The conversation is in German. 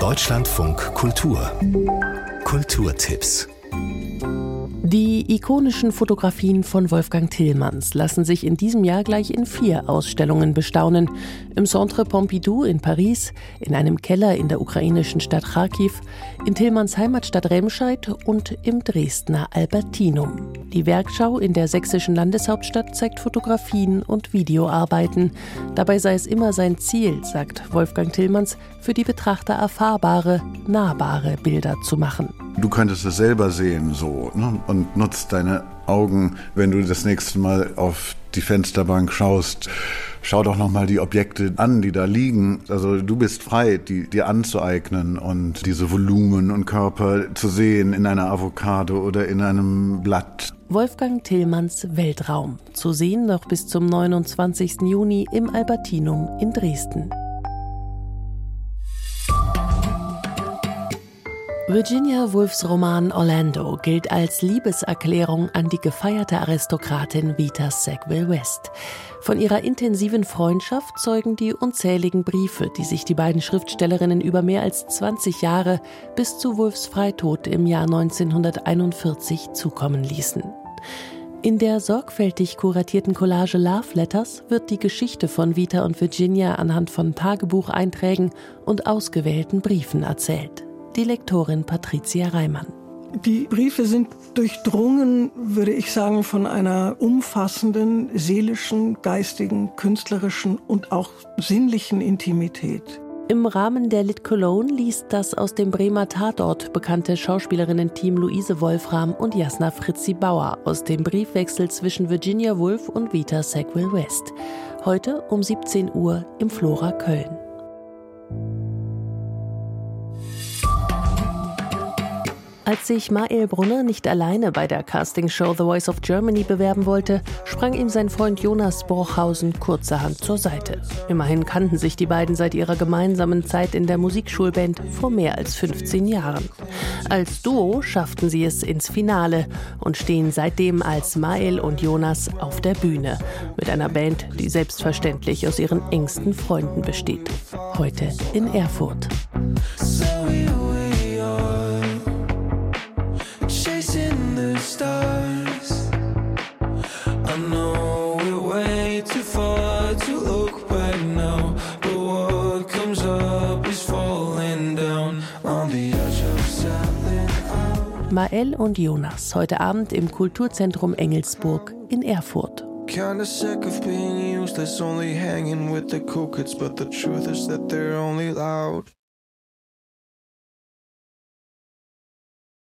Deutschlandfunk Kultur. Kulturtipps. Die ikonischen Fotografien von Wolfgang Tillmans lassen sich in diesem Jahr gleich in 4 Ausstellungen bestaunen. Im Centre Pompidou in Paris, in einem Keller in der ukrainischen Stadt Charkiw, in Tillmans Heimatstadt Remscheid und im Dresdner Albertinum. Die Werkschau in der sächsischen Landeshauptstadt zeigt Fotografien und Videoarbeiten. Dabei sei es immer sein Ziel, sagt Wolfgang Tillmans, für die Betrachter erfahrbare, nahbare Bilder zu machen. Du könntest es selber sehen so, ne? Und nutzt deine Augen, wenn du das nächste Mal auf die Fensterbank schaust. Schau doch nochmal die Objekte an, die da liegen. Also du bist frei, die dir anzueignen und diese Volumen und Körper zu sehen in einer Avocado oder in einem Blatt. Wolfgang Tillmans Weltraum. Zu sehen noch bis zum 29. Juni im Albertinum in Dresden. Virginia Woolfs Roman Orlando gilt als Liebeserklärung an die gefeierte Aristokratin Vita Sackville-West. Von ihrer intensiven Freundschaft zeugen die unzähligen Briefe, die sich die beiden Schriftstellerinnen über mehr als 20 Jahre bis zu Woolfs Freitod im Jahr 1941 zukommen ließen. In der sorgfältig kuratierten Collage Love Letters wird die Geschichte von Vita und Virginia anhand von Tagebucheinträgen und ausgewählten Briefen erzählt. Die Lektorin Patricia Reimann. Die Briefe sind durchdrungen, würde ich sagen, von einer umfassenden, seelischen, geistigen, künstlerischen und auch sinnlichen Intimität. Im Rahmen der Lit Cologne liest das aus dem Bremer Tatort bekannte Schauspielerinnen-Team Luise Wolfram und Jasna Fritzi Bauer aus dem Briefwechsel zwischen Virginia Woolf und Vita Sackville-West. Heute um 17 Uhr im Flora Köln. Als sich Mael Brunner nicht alleine bei der Castingshow The Voice of Germany bewerben wollte, sprang ihm sein Freund Jonas Brochhausen kurzerhand zur Seite. Immerhin kannten sich die beiden seit ihrer gemeinsamen Zeit in der Musikschulband vor mehr als 15 Jahren. Als Duo schafften sie es ins Finale und stehen seitdem als Mael und Jonas auf der Bühne. Mit einer Band, die selbstverständlich aus ihren engsten Freunden besteht. Heute in Erfurt. Stars. I know we're way too far to look back now, but what comes up is falling down on the edge of selling out. Mael und Jonas, heute Abend im Kulturzentrum Engelsburg in Erfurt. Kinda sick of being useless, only hanging with the cool kids, but the truth is that they're only loud.